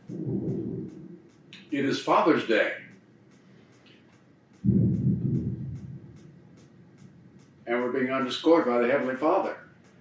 It is Father's Day. And we're being underscored by the Heavenly Father.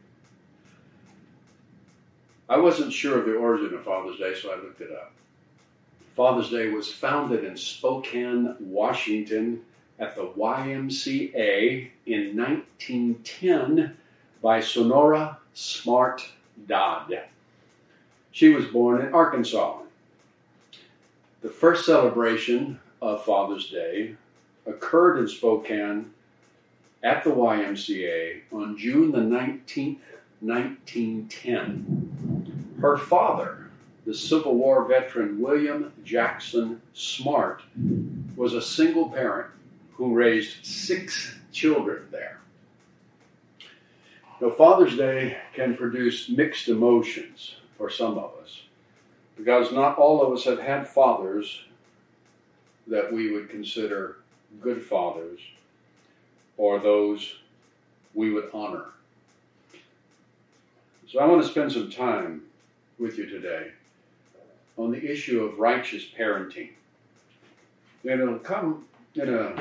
I wasn't sure of the origin of Father's Day, so I looked it up. Father's Day was founded in Spokane, Washington at the YMCA in 1910 by Sonora Smart Dodd. She was born in Arkansas. The first celebration of Father's Day occurred in Spokane at the YMCA on June the 19th, 1910. Her father, the Civil War veteran William Jackson Smart, was a single parent who raised 6 children there. Now, Father's Day can produce mixed emotions for some of us, because not all of us have had fathers that we would consider good fathers or those we would honor. So I want to spend some time with you today on the issue of righteous parenting. And it'll come in a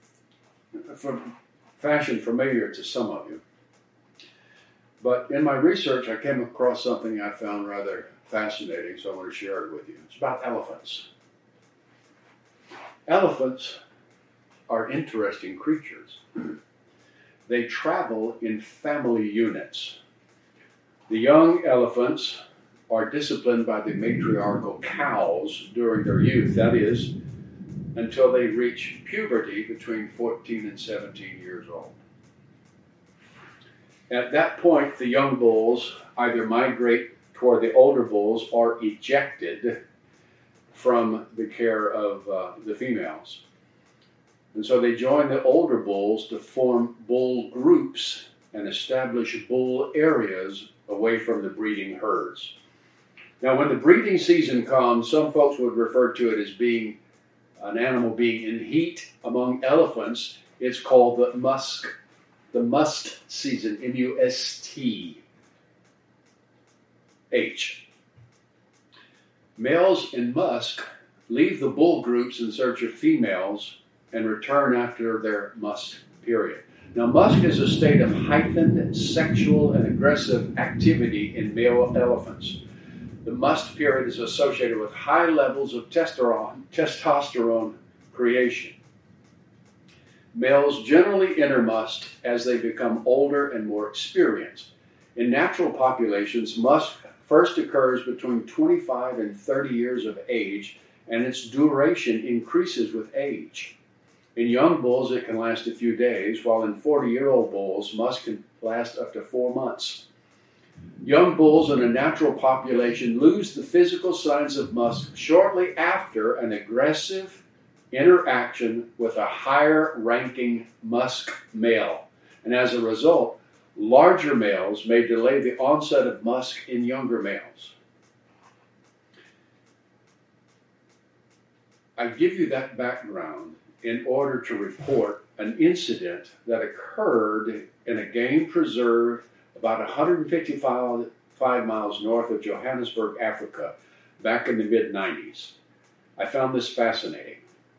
fashion familiar to some of you. But in my research, I came across something I found rather fascinating, so I want to share it with you. It's about elephants. Elephants are interesting creatures. They travel in family units. The young elephants are disciplined by the matriarchal cows during their youth, that is, until they reach puberty between 14 and 17 years old. At that point, the young bulls either migrate toward the older bulls or ejected from the care of the females. And so they join the older bulls to form bull groups and establish bull areas away from the breeding herds. Now, when the breeding season comes, some folks would refer to it as being an animal being in heat among elephants. It's called the must season, M-U-S-T-H. Males in musk leave the bull groups in search of females and return after their musk period. Now, musk is a state of heightened sexual and aggressive activity in male elephants. The musk period is associated with high levels of testosterone creation. Males generally enter musk as they become older and more experienced. In natural populations, musk first occurs between 25 and 30 years of age, and its duration increases with age. In young bulls, it can last a few days, while in 40-year-old bulls, musk can last up to 4 months. Young bulls in a natural population lose the physical signs of musk shortly after an aggressive interaction with a higher-ranking musk male. And as a result, larger males may delay the onset of musk in younger males. I give you that background in order to report an incident that occurred in a game preserve about 155 miles north of Johannesburg, Africa, back in the mid-90s. I found this fascinating.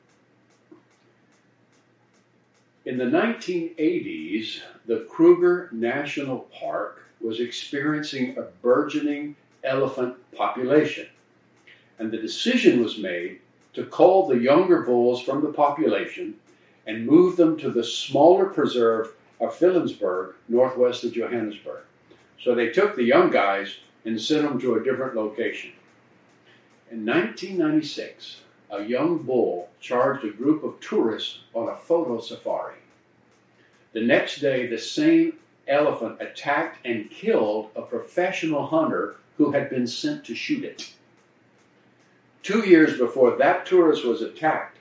In the 1980s, the Kruger National Park was experiencing a burgeoning elephant population, and the decision was made to cull the younger bulls from the population and move them to the smaller preserve of Philipsburg, northwest of Johannesburg. So they took the young guys and sent them to a different location. In 1996, a young bull charged a group of tourists on a photo safari. The next day, the same elephant attacked and killed a professional hunter who had been sent to shoot it. 2 years before that tourist was attacked,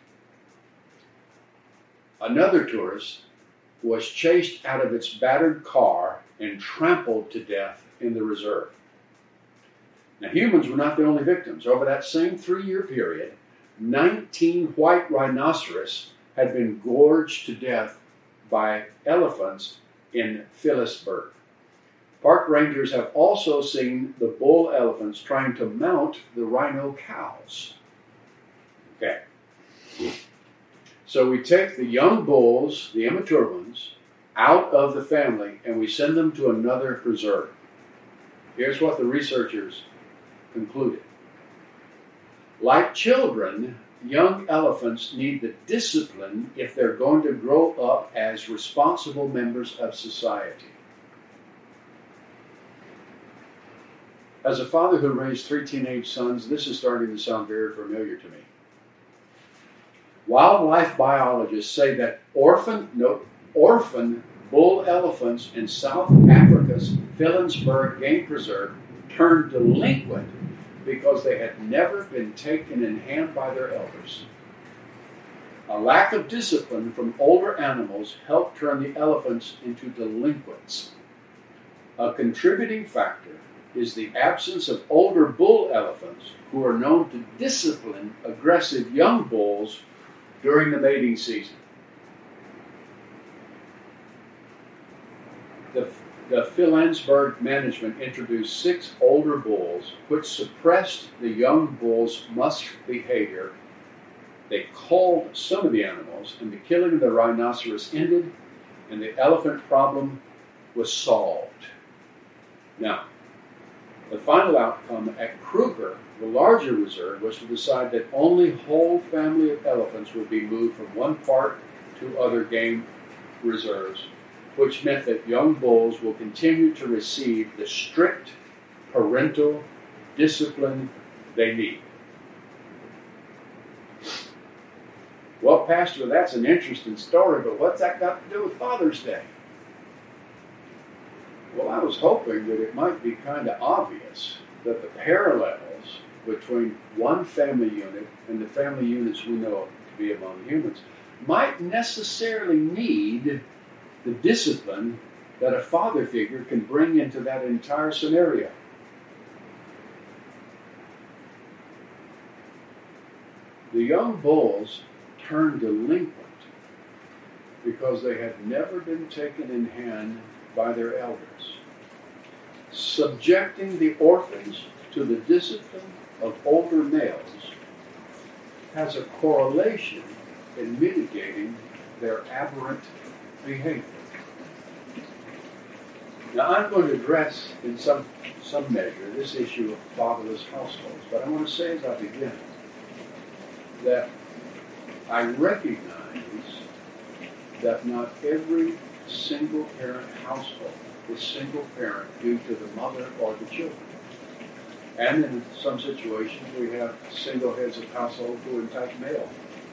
another tourist was chased out of its battered car and trampled to death in the reserve. Now, humans were not the only victims. Over that same 3-year period, 19 white rhinoceros had been gorged to death by elephants in Philipsburg. Park rangers have also seen the bull elephants trying to mount the rhino cows. Okay. So we take the young bulls, the immature ones, out of the family and we send them to another preserve. Here's what the researchers concluded. Like children, young elephants need the discipline if they're going to grow up as responsible members of society. As a father who raised 3 teenage sons, this is starting to sound very familiar to me. Wildlife biologists say that orphan bull elephants in South Africa's Philensburg Game Preserve turned delinquent because they had never been taken in hand by their elders. A lack of discipline from older animals helped turn the elephants into delinquents. A contributing factor is the absence of older bull elephants who are known to discipline aggressive young bulls during the mating season. The Philensburg management introduced 6 older bulls, which suppressed the young bulls' musk behavior. They culled some of the animals, and the killing of the rhinoceros ended, and the elephant problem was solved. Now, the final outcome at Kruger, the larger reserve, was to decide that only whole family of elephants would be moved from one park to other game reserves, which meant that young bulls will continue to receive the strict parental discipline they need. Well, Pastor, that's an interesting story, but what's that got to do with Father's Day? Well, I was hoping that it might be kind of obvious that the parallels between one family unit and the family units we know to be among humans might necessarily need the discipline that a father figure can bring into that entire scenario. The young bulls turned delinquent because they had never been taken in hand by their elders. Subjecting the orphans to the discipline of older males has a correlation in mitigating their aberrant behavior. Now, I'm going to address in some measure this issue of fatherless households, but I want to say as I begin that I recognize that not every single parent household is single parent due to the mother or the children. And in some situations we have single heads of household who are type male.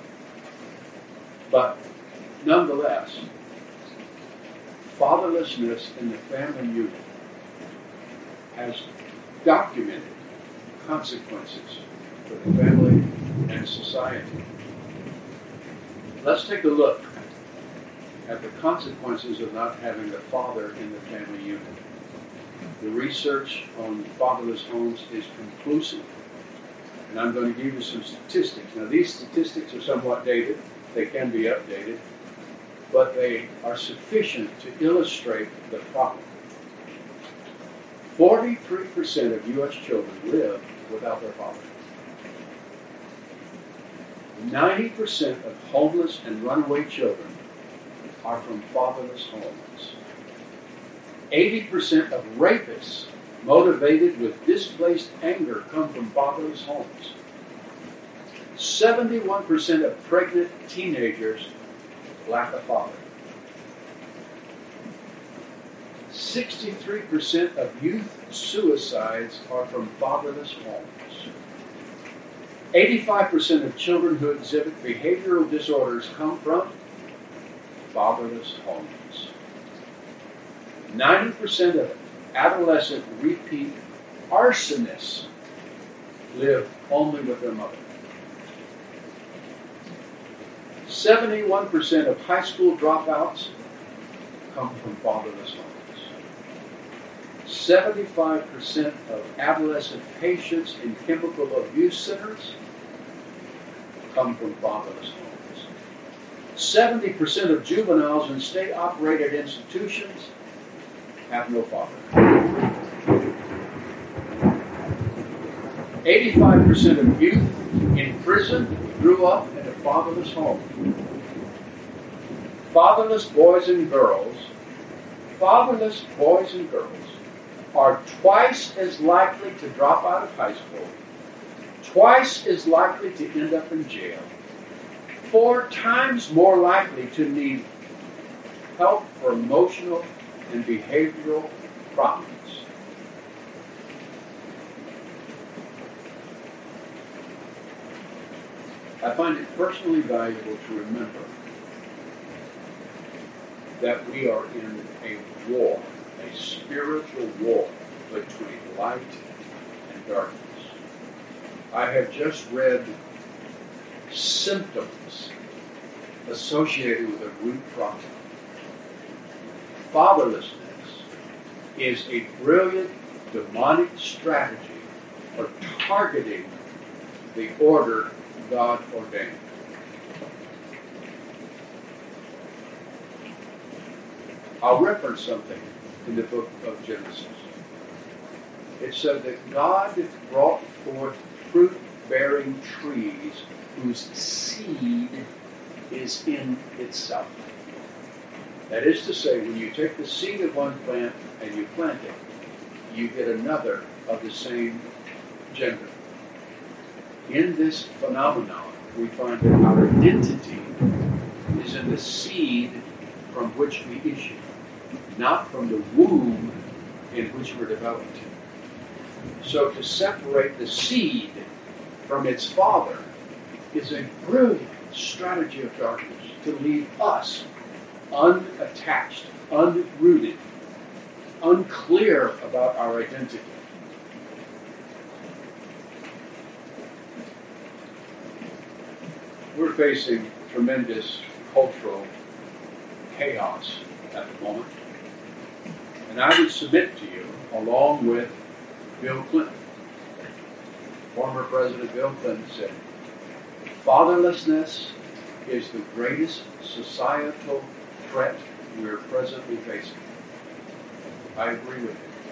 But nonetheless, fatherlessness in the family unit has documented consequences for the family and society. Let's take a look at the consequences of not having a father in the family unit. The research on fatherless homes is conclusive, and I'm going to give you some statistics. Now, these statistics are somewhat dated. They can be updated, but they are sufficient to illustrate the problem. 43% of U.S. children live without their father. 90% of homeless and runaway children are from fatherless homes. 80% of rapists motivated with displaced anger come from fatherless homes. 71% of pregnant teenagers lack a father. 63% of youth suicides are from fatherless homes. 85% of children who exhibit behavioral disorders come from fatherless homes. 90% of adolescent repeat arsonists live only with their mother. 71% of high school dropouts come from fatherless homes. 75% of adolescent patients in chemical abuse centers come from fatherless homes. 70% of juveniles in state-operated institutions have no father. 85% of youth in prison grew up in a fatherless home. Fatherless boys and girls are twice as likely to drop out of high school, twice as likely to end up in jail, 4 times more likely to need help for emotional and behavioral problems. I find it personally valuable to remember that we are in a war, a spiritual war between light and darkness. I have just read symptoms associated with a root problem. Fatherlessness is a brilliant demonic strategy for targeting the order God ordained. I'll reference something in the book of Genesis. It said that God brought forth fruit-bearing trees whose seed is in itself. That is to say, when you take the seed of one plant and you plant it, you get another of the same gender. In this phenomenon, we find that our identity is in the seed from which we issue, not from the womb in which we're developed. So to separate the seed from its father is a brilliant strategy of darkness to leave us unattached, unrooted, unclear about our identity. We're facing tremendous cultural chaos at the moment. And I would submit to you, along with Bill Clinton, former President Bill Clinton said, fatherlessness is the greatest societal threat we're presently facing. I agree with him.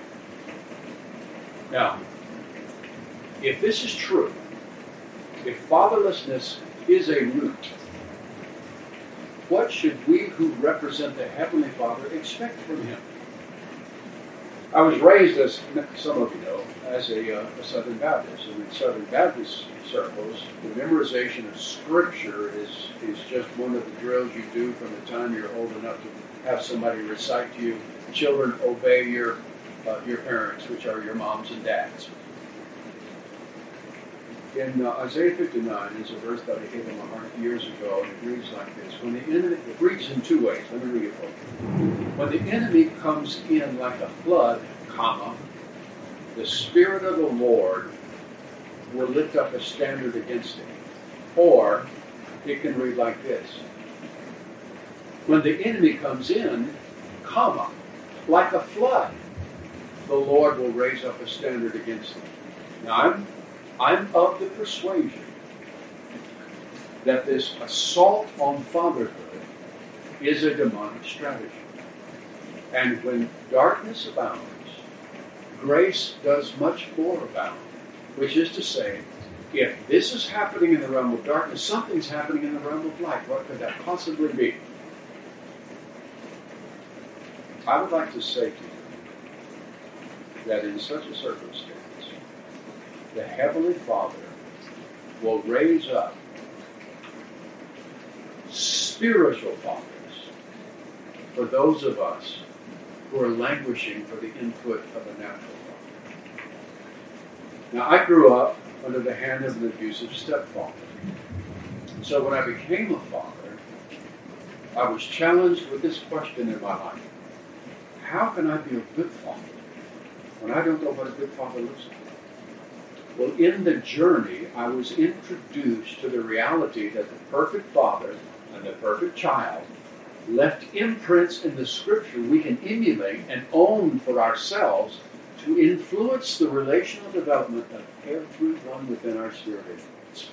Now, if this is true, if fatherlessness is a root, what should we who represent the Heavenly Father expect from Him? I was raised, as some of you know, as a Southern Baptist. And in Southern Baptist circles, the memorization of Scripture is just one of the drills you do from the time you're old enough to have somebody recite to you. Children, obey your parents, which are your moms and dads. In Isaiah 59 is a verse that I gave in my heart years ago, and it reads like this. When the enemy, it reads in 2 ways. Let me read it for you. When the enemy comes in like a flood, comma, the Spirit of the Lord will lift up a standard against him. Or it can read like this. When the enemy comes in, comma, like a flood, the Lord will raise up a standard against him. Now, I'm of the persuasion that this assault on fatherhood is a demonic strategy. And when darkness abounds, grace does much more abound. Which is to say, if this is happening in the realm of darkness, something's happening in the realm of light. What could that possibly be? I would like to say to you that in such a circumstance, the Heavenly Father will raise up spiritual fathers for those of us who are languishing for the input of a natural father. Now, I grew up under the hand of an abusive stepfather. So when I became a father, I was challenged with this question in my life. How can I be a good father when I don't know what a good father looks like? Well, in the journey, I was introduced to the reality that the perfect father and the perfect child left imprints in the Scripture we can emulate and own for ourselves to influence the relational development of everyone within our sphere of influence.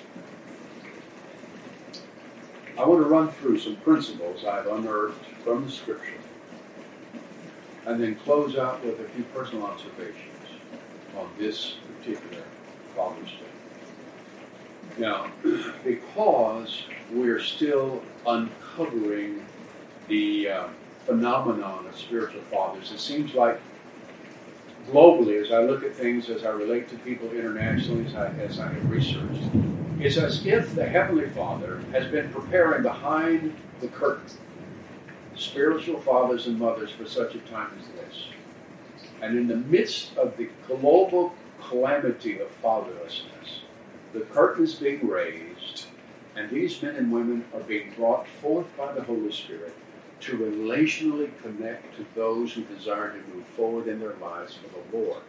I want to run through some principles I've unearthed from the Scripture. and then close out with a few personal observations on this particular Father's Day. Now, because we're still uncovering the phenomenon of spiritual fathers, it seems like globally, as I look at things, as I relate to people internationally, as I have researched, it's as if the Heavenly Father has been preparing behind the curtain spiritual fathers and mothers for such a time as this. And in the midst of the global calamity of fatherlessness, the curtain is being raised, and these men and women are being brought forth by the Holy Spirit to relationally connect to those who desire to move forward in their lives for the Lord.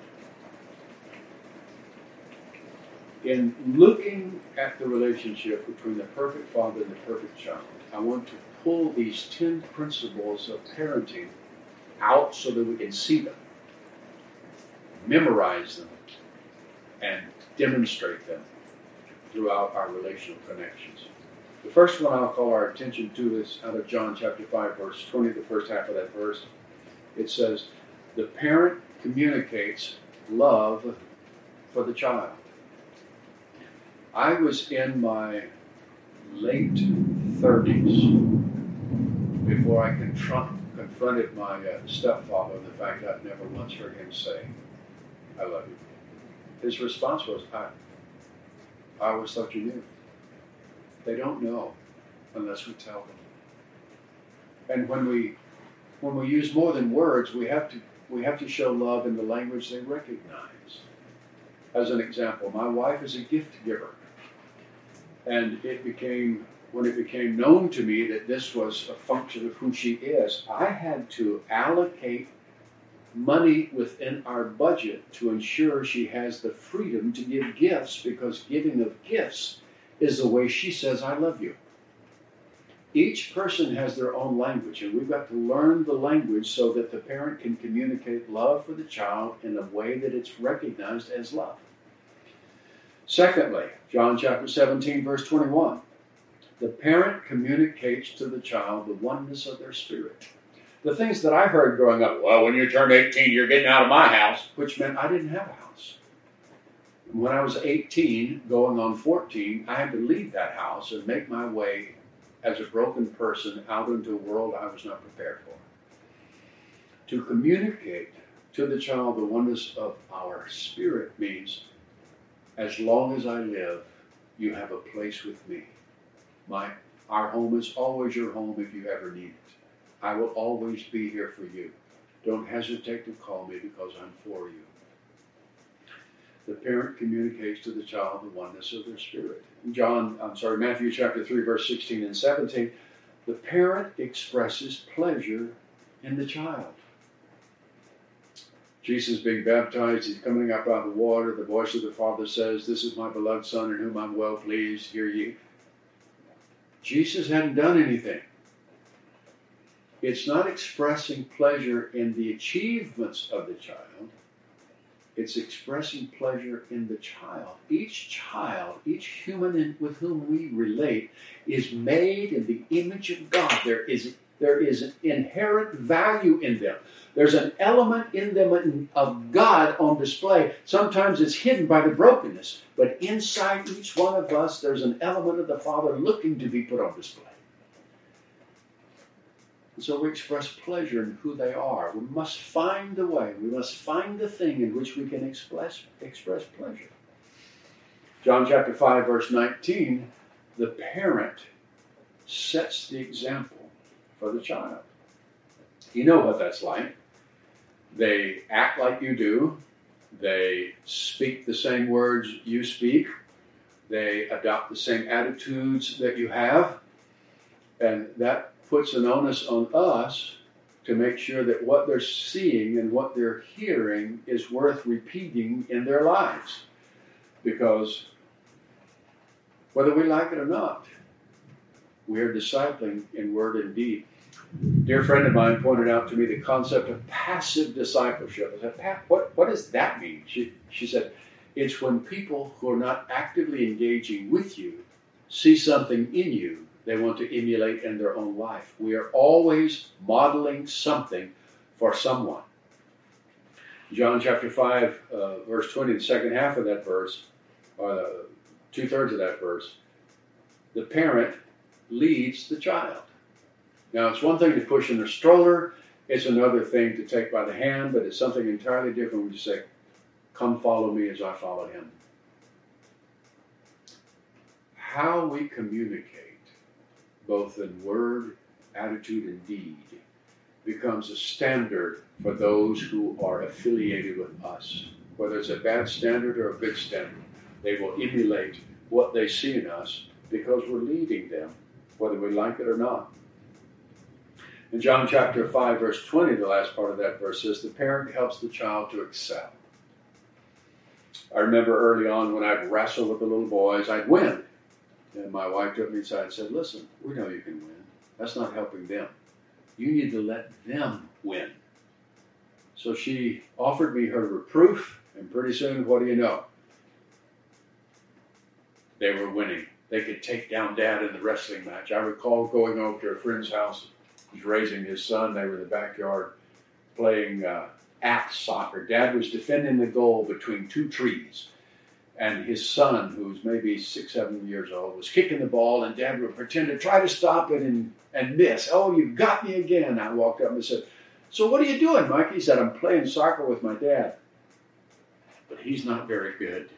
In looking at the relationship between the perfect father and the perfect child, I want to pull these 10 principles of parenting out so that we can see them, memorize them, and demonstrate them throughout our relational connections. The first one I'll call our attention to is out of John chapter 5, verse 20, the first half of that verse. It says, the parent communicates love for the child. I was in my late 30s before I confronted my stepfather with the fact I'd never once heard him say, I love you. His response was, I always thought you knew. They don't know unless we tell them. And when we use more than words, we have to show love in the language they recognize. As an example, my wife is a gift giver. And when it became known to me that this was a function of who she is, I had to allocate money within our budget to ensure she has the freedom to give gifts, because giving of gifts is the way she says, I love you. Each person has their own language, and we've got to learn the language so that the parent can communicate love for the child in a way that it's recognized as love. Secondly, John chapter 17, verse 21. The parent communicates to the child the oneness of their spirit. The things that I heard growing up, well, when you turn 18, you're getting out of my house, which meant I didn't have a house. When I was 18, going on 14, I had to leave that house and make my way as a broken person out into a world I was not prepared for. To communicate to the child the oneness of our spirit means, as long as I live, you have a place with me. Our home is always your home if you ever need it. I will always be here for you. Don't hesitate to call me because I'm for you. The parent communicates to the child the oneness of their spirit. Matthew chapter 3, verse 16 and 17, the parent expresses pleasure in the child. Jesus being baptized, he's coming up out of the water. The voice of the Father says, this is my beloved Son in whom I'm well pleased. Hear ye. Jesus hadn't done anything. It's not expressing pleasure in the achievements of the child. It's expressing pleasure in the child. Each human with whom we relate, is made in the image of God. There is an inherent value in them. There's an element in them of God on display. Sometimes it's hidden by the brokenness, but inside each one of us, there's an element of the Father looking to be put on display. And so we express pleasure in who they are. We must find the way. We must find the thing in which we can express pleasure. John chapter 5, verse 19, the parent sets the example for the child. You know what that's like. They act like you do. They speak the same words you speak. They adopt the same attitudes that you have. And that puts an onus on us to make sure that what they're seeing and what they're hearing is worth repeating in their lives. Because whether we like it or not, we are discipling in word and deed. A dear friend of mine pointed out to me the concept of passive discipleship. I said, Pat, what does that mean? She said, it's when people who are not actively engaging with you see something in you they want to emulate in their own life. We are always modeling something for someone. John chapter 5, verse 20, the second half of that verse, or the 2/3 of that verse, the parent leads the child. Now, it's one thing to push in a stroller. It's another thing to take by the hand, but it's something entirely different when you say, come follow me as I follow him. How we communicate, both in word, attitude, and deed, becomes a standard for those who are affiliated with us. Whether it's a bad standard or a good standard, they will emulate what they see in us because we're leading them, whether we like it or not. In John chapter 5, verse 20, the last part of that verse says, the parent helps the child to excel. I remember early on when I'd wrestle with the little boys, I'd win. And my wife took me aside and said, listen, we know you can win. That's not helping them. You need to let them win. So she offered me her reproof, and pretty soon, what do you know? They were winning. They could take down Dad in the wrestling match. I recall going over to a friend's house. He was raising his son. They were in the backyard playing axe soccer. Dad was defending the goal between two trees. And his son, who's maybe 6, 7 years old, was kicking the ball, and Dad would pretend to try to stop it and miss. Oh, you got me again. I walked up and said, so what are you doing, Mike? He said, I'm playing soccer with my dad. But he's not very good.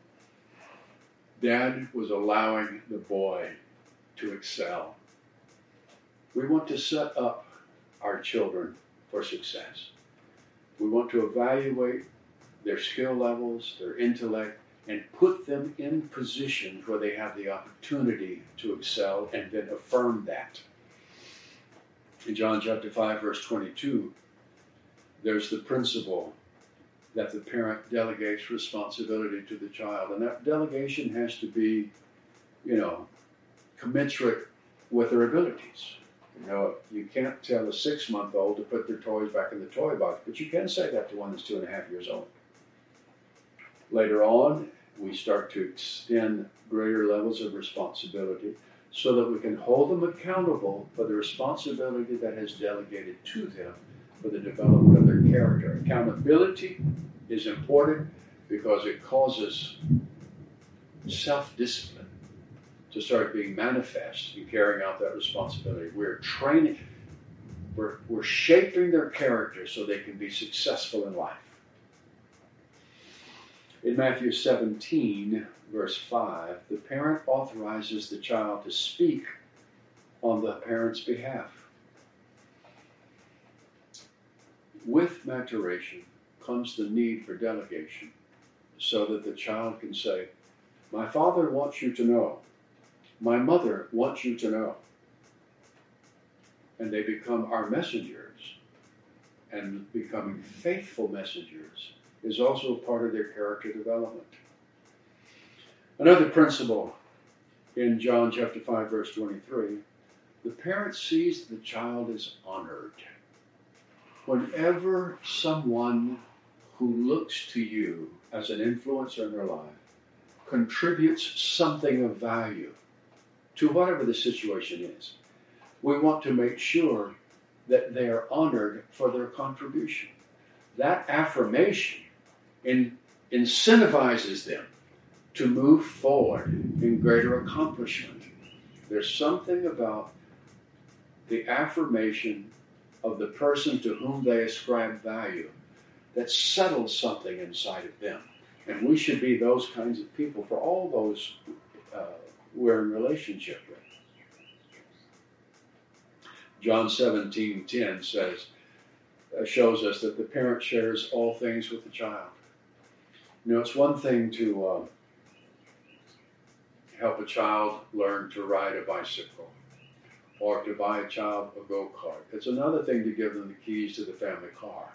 Dad was allowing the boy to excel. We want to set up our children for success. We want to evaluate their skill levels, their intellect, and put them in positions where they have the opportunity to excel, and then affirm that. In John chapter 5, verse 22, there's the principle that the parent delegates responsibility to the child. And that delegation has to be, commensurate with their abilities. You can't tell a 6-month-old to put their toys back in the toy box, but you can say that to one that's 2.5 years old. Later on, we start to extend greater levels of responsibility so that we can hold them accountable for the responsibility that has delegated to them for the development of their character. Accountability is important because it causes self-discipline to start being manifest in carrying out that responsibility. We're training, we're shaping their character so they can be successful in life. In Matthew 17, verse 5, the parent authorizes the child to speak on the parent's behalf. With maturation comes the need for delegation so that the child can say, my father wants you to know. My mother wants you to know. And they become our messengers. And becoming faithful messengers is also part of their character development. Another principle in John chapter 5, verse 23, the parent sees the child is honored. Whenever someone who looks to you as an influencer in their life contributes something of value to whatever the situation is, we want to make sure that they are honored for their contribution. That affirmation incentivizes them to move forward in greater accomplishment. There's something about the affirmation of the person to whom they ascribe value that settles something inside of them. And we should be those kinds of people for all those we're in relationship with. John 17:10 shows us that the parent shares all things with the child. It's one thing to help a child learn to ride a bicycle or to buy a child a go-kart. It's another thing to give them the keys to the family car.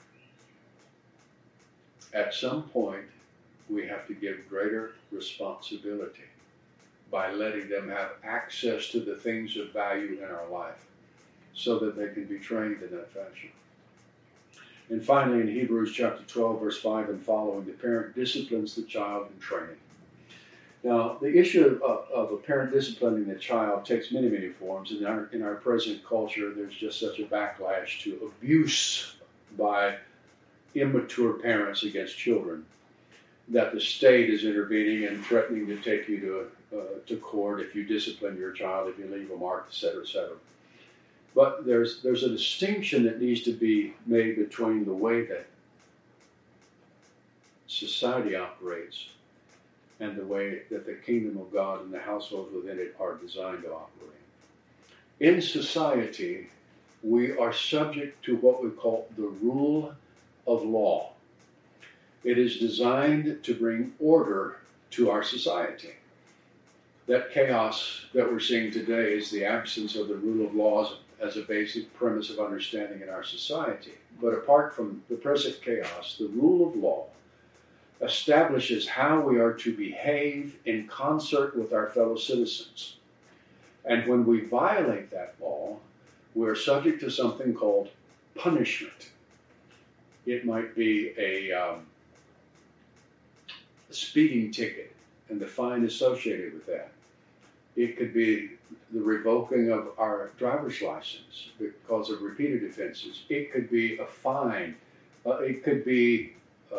At some point, we have to give greater responsibility by letting them have access to the things of value in our life so that they can be trained in that fashion. And finally, in Hebrews chapter 12, verse 5 and following, the parent disciplines the child in training. Now, the issue of a parent disciplining the child takes many, many forms. In our present culture, there's just such a backlash to abuse by immature parents against children, that the state is intervening and threatening to take you to court if you discipline your child, if you leave a mark, etc., etc. But there's a distinction that needs to be made between the way that society operates and the way that the kingdom of God and the households within it are designed to operate. In society, we are subject to what we call the rule of law. It is designed to bring order to our society. That chaos that we're seeing today is the absence of the rule of law as a basic premise of understanding in our society. But apart from the present chaos, the rule of law establishes how we are to behave in concert with our fellow citizens. And when we violate that law, we're subject to something called punishment. It might be a speeding ticket and the fine associated with that. It could be the revoking of our driver's license because of repeated offenses. It could be a fine. It could be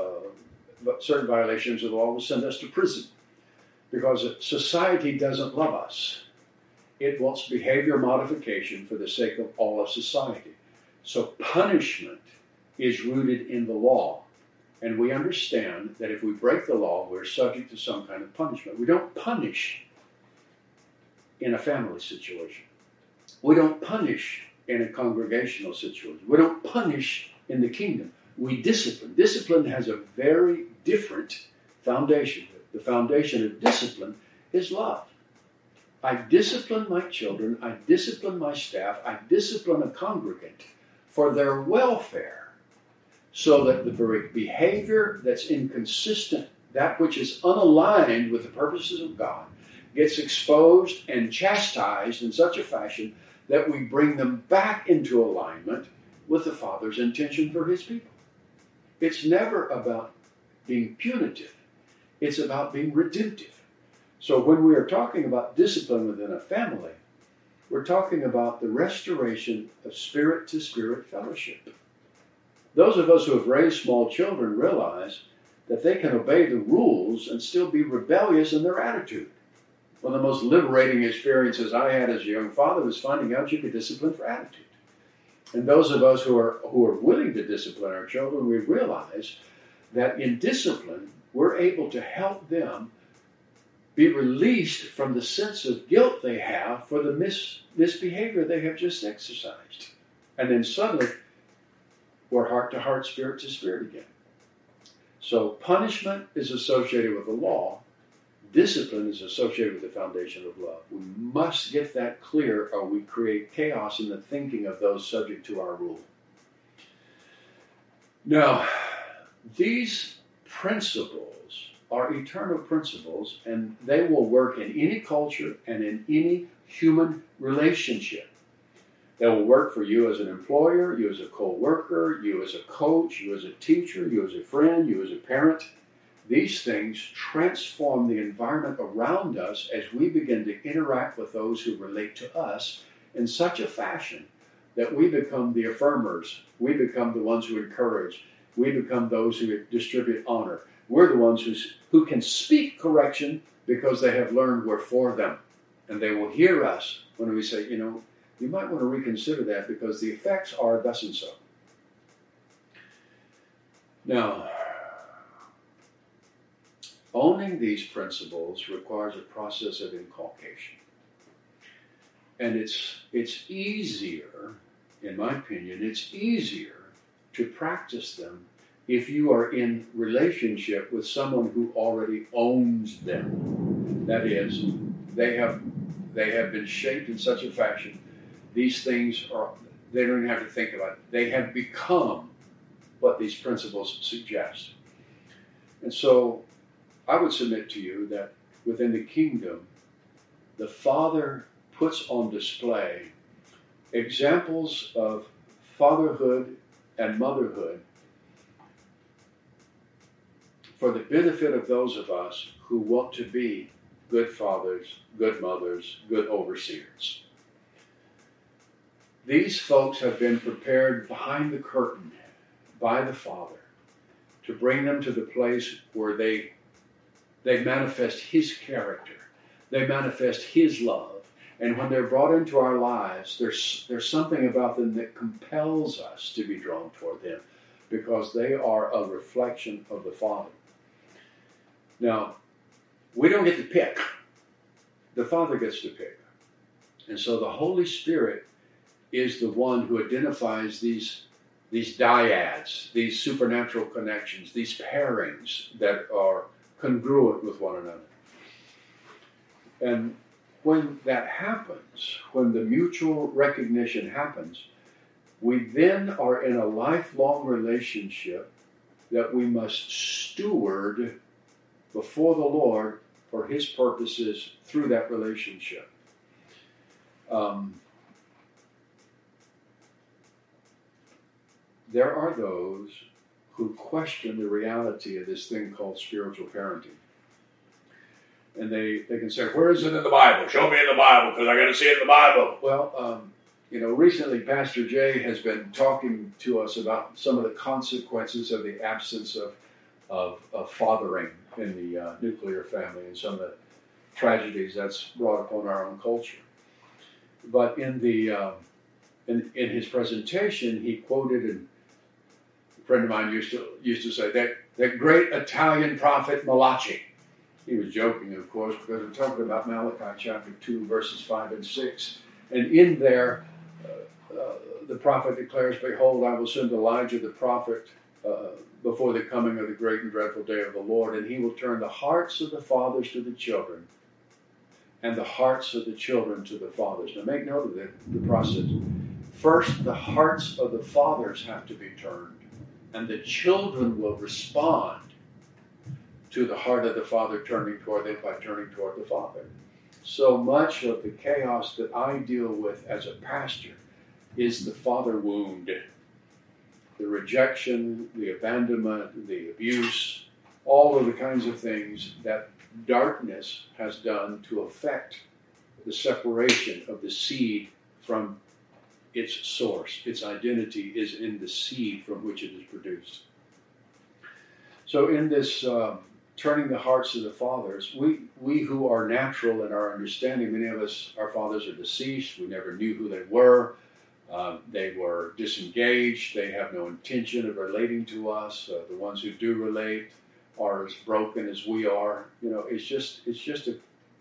certain violations of the law will send us to prison because society doesn't love us. It wants behavior modification for the sake of all of society. So punishment is rooted in the law. And we understand that if we break the law, we're subject to some kind of punishment. We don't punish in a family situation. We don't punish in a congregational situation. We don't punish in the kingdom. We discipline. Discipline has a very different foundation. The foundation of discipline is love. I discipline my children, I discipline my staff, I discipline a congregant for their welfare, so that the behavior that's inconsistent, that which is unaligned with the purposes of God, gets exposed and chastised in such a fashion that we bring them back into alignment with the Father's intention for His people. It's never about being punitive. It's about being redemptive. So when we are talking about discipline within a family, we're talking about the restoration of spirit-to-spirit fellowship. Those of us who have raised small children realize that they can obey the rules and still be rebellious in their attitude. One of the most liberating experiences I had as a young father was finding out you could discipline for attitude. And those of us who are willing to discipline our children, we realize that in discipline, we're able to help them be released from the sense of guilt they have for the misbehavior they have just exercised. And then suddenly, we're heart to heart, spirit to spirit again. So punishment is associated with the law. Discipline is associated with the foundation of love. We must get that clear, or we create chaos in the thinking of those subject to our rule. Now, these principles are eternal principles, and they will work in any culture and in any human relationship. They will work for you as an employer, you as a co-worker, you as a coach, you as a teacher, you as a friend, you as a parent. These things transform the environment around us as we begin to interact with those who relate to us in such a fashion that we become the affirmers, we become the ones who encourage, we become those who distribute honor. We're the ones who can speak correction because they have learned we're for them. And they will hear us when we say, you might want to reconsider that because the effects are thus and so. Now, owning these principles requires a process of inculcation. And it's easier, in my opinion, it's easier to practice them if you are in relationship with someone who already owns them. That is, they have been shaped in such a fashion, these things they don't even have to think about it. They have become what these principles suggest. And so I would submit to you that within the kingdom, the Father puts on display examples of fatherhood and motherhood for the benefit of those of us who want to be good fathers, good mothers, good overseers. These folks have been prepared behind the curtain by the Father to bring them to the place where they manifest His character. They manifest His love. And when they're brought into our lives, there's something about them that compels us to be drawn toward them because they are a reflection of the Father. Now, we don't get to pick. The Father gets to pick. And so the Holy Spirit is the one who identifies these dyads, these supernatural connections, these pairings that are congruent with one another. And when that happens, when the mutual recognition happens, we then are in a lifelong relationship that we must steward before the Lord for His purposes through that relationship. There are those who question the reality of this thing called spiritual parenting. And they can say, where is it in the Bible? Show me in the Bible, because I got to see it in the Bible. Well, recently Pastor Jay has been talking to us about some of the consequences of the absence of fathering in the nuclear family and some of the tragedies that's brought upon our own culture. But in his presentation, he quoted, and a friend of mine used to say, that great Italian prophet Malachi. He was joking, of course, because we're talking about Malachi chapter 2, verses 5 and 6. And in there, the prophet declares, behold, I will send Elijah the prophet before the coming of the great and dreadful day of the Lord, and he will turn the hearts of the fathers to the children, and the hearts of the children to the fathers. Now make note of the process. First, the hearts of the fathers have to be turned, and the children will respond to the heart of the Father turning toward them by turning toward the Father. So much of the chaos that I deal with as a pastor is the father wound. The rejection, the abandonment, the abuse, all of the kinds of things that darkness has done to affect the separation of the seed from its source. Its identity is in the seed from which it is produced. So in this turning the hearts of the fathers, we who are natural in our understanding, many of us, our fathers are deceased, we never knew who they were. They were disengaged. They have no intention of relating to us. The ones who do relate are as broken as we are. It's just a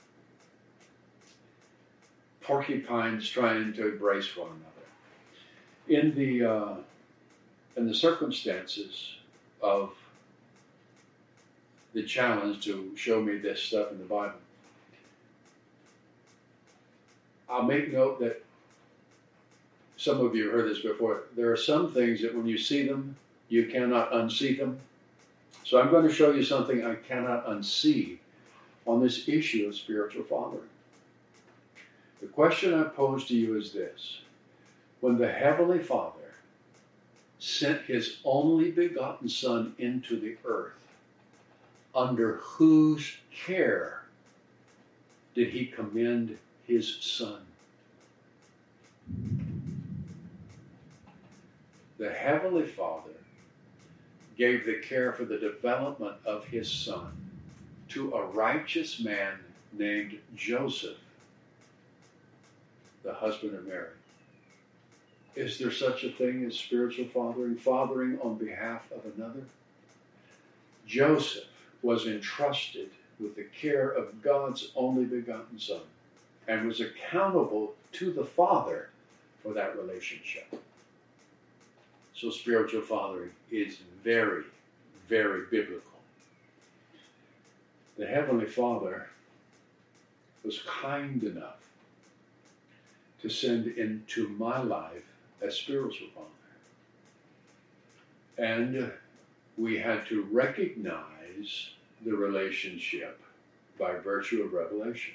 porcupines trying to embrace one another. In the circumstances of the challenge to show me this stuff in the Bible, I'll make note that some of you have heard this before. There are some things that when you see them, you cannot unsee them. So I'm going to show you something I cannot unsee on this issue of spiritual fathering. The question I pose to you is this. When the Heavenly Father sent His only begotten Son into the earth, under whose care did He commend His Son? The Heavenly Father gave the care for the development of His Son to a righteous man named Joseph, the husband of Mary. Is there such a thing as spiritual fathering? Fathering on behalf of another? Joseph was entrusted with the care of God's only begotten Son and was accountable to the Father for that relationship. So spiritual fathering is very, very biblical. The Heavenly Father was kind enough to send into my life a spiritual father. And we had to recognize the relationship by virtue of revelation.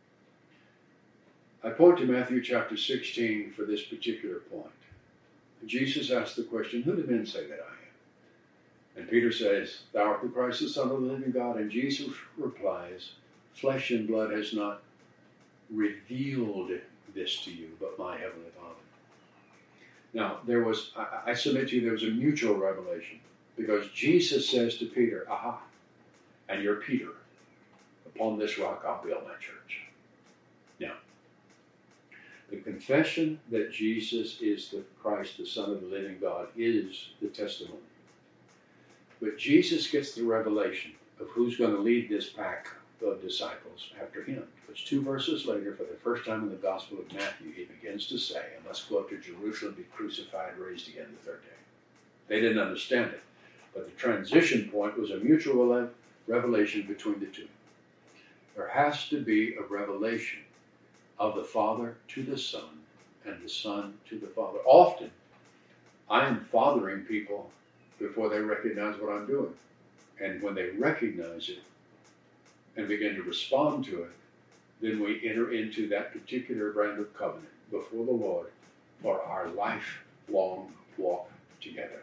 I point to Matthew chapter 16 for this particular point. Jesus asked the question, who do men say that I am? And Peter says, thou art the Christ, the Son of the living God. And Jesus replies, flesh and blood has not revealed this to you, but my Heavenly Father. Now, I submit to you, there was a mutual revelation. Because Jesus says to Peter, aha, and you're Peter. Upon this rock I'll build my church. Now, the confession that Jesus is the Christ, the Son of the living God, is the testimony. But Jesus gets the revelation of who's going to lead this pack of disciples after him. Because 2 verses later, for the first time in the Gospel of Matthew, he begins to say, and let's go up to Jerusalem, be crucified, raised again the third day. They didn't understand it. But the transition point was a mutual revelation between the two. There has to be a revelation of the Father to the Son and the Son to the Father. Often, I am fathering people before they recognize what I'm doing. And when they recognize it and begin to respond to it, then we enter into that particular brand of covenant before the Lord for our lifelong walk together.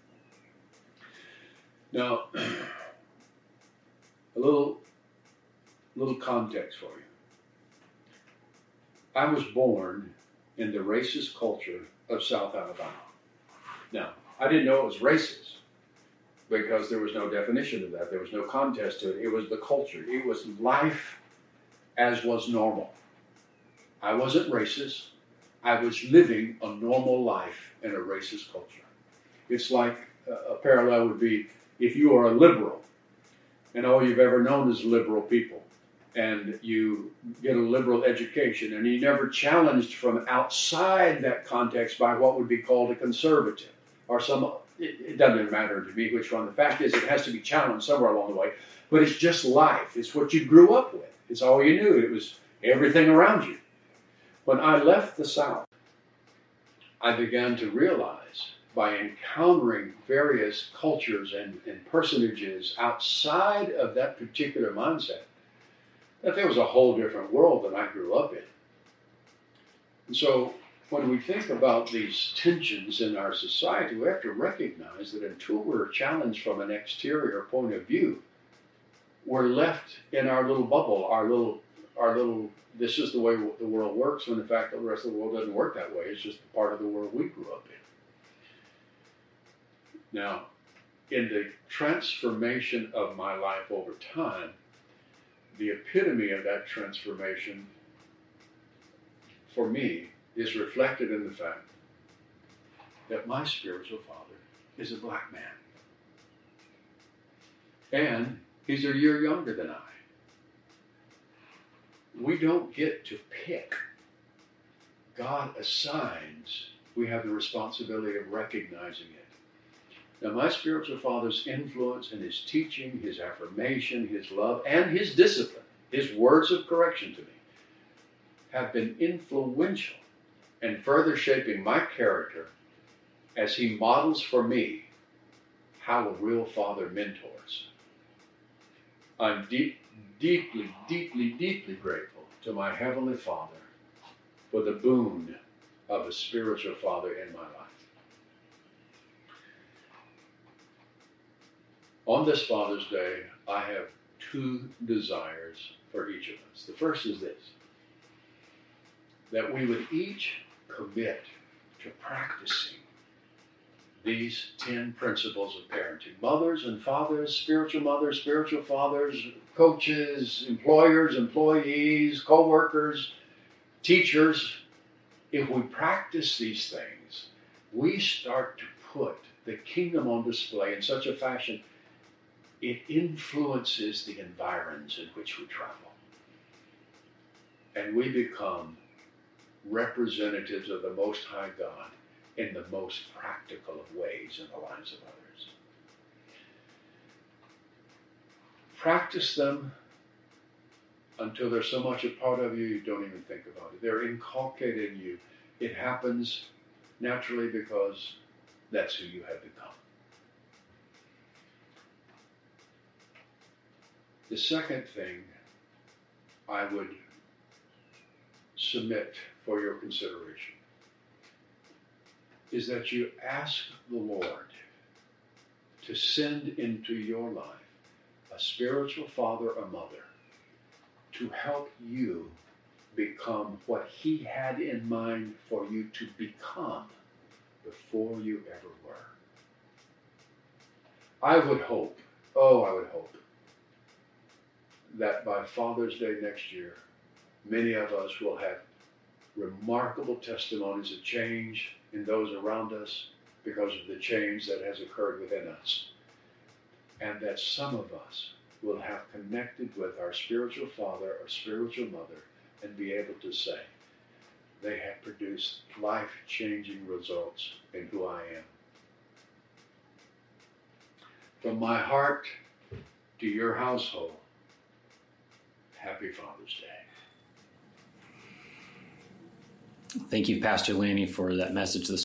Now, a little context for you. I was born in the racist culture of South Alabama. Now, I didn't know it was racist because there was no definition of that. There was no contest to it. It was the culture. It was life as was normal. I wasn't racist. I was living a normal life in a racist culture. It's like a parallel would be if you are a liberal and all you've ever known is liberal people, and you get a liberal education, and you never challenged from outside that context by what would be called a conservative, or it doesn't matter to me which one. The fact is it has to be challenged somewhere along the way, but it's just life. It's what you grew up with. It's all you knew. It was everything around you. When I left the South, I began to realize by encountering various cultures and personages outside of that particular mindset that there was a whole different world than I grew up in. And so when we think about these tensions in our society, we have to recognize that until we're challenged from an exterior point of view, we're left in our little bubble, our little, this is the way the world works, when in fact the rest of the world doesn't work that way. It's just the part of the world we grew up in. Now, in the transformation of my life over time, the epitome of that transformation for me is reflected in the fact that my spiritual father is a black man. And he's a year younger than I. We don't get to pick. God assigns. We have the responsibility of recognizing it. Now, my spiritual father's influence and his teaching, his affirmation, his love, and his discipline, his words of correction to me, have been influential in further shaping my character as he models for me how a real father mentors. I'm deeply grateful to my Heavenly Father for the boon of a spiritual father in my life. On this Father's Day, I have 2 desires for each of us. The first is this, that we would each commit to practicing these 10 principles of parenting. Mothers and fathers, spiritual fathers, coaches, employers, employees, co-workers, teachers. If we practice these things, we start to put the kingdom on display in such a fashion it influences the environs in which we travel. And we become representatives of the Most High God in the most practical of ways in the lives of others. Practice them until they're so much a part of you, you don't even think about it. They're inculcated in you. It happens naturally because that's who you have become. The second thing I would submit for your consideration is that you ask the Lord to send into your life a spiritual father or mother to help you become what he had in mind for you to become before you ever were. I would hope, that by Father's Day next year, many of us will have remarkable testimonies of change in those around us because of the change that has occurred within us. And that some of us will have connected with our spiritual father or spiritual mother and be able to say, they have produced life-changing results in who I am. From my heart to your household, happy Father's Day. Thank you, Pastor Lanny, for that message this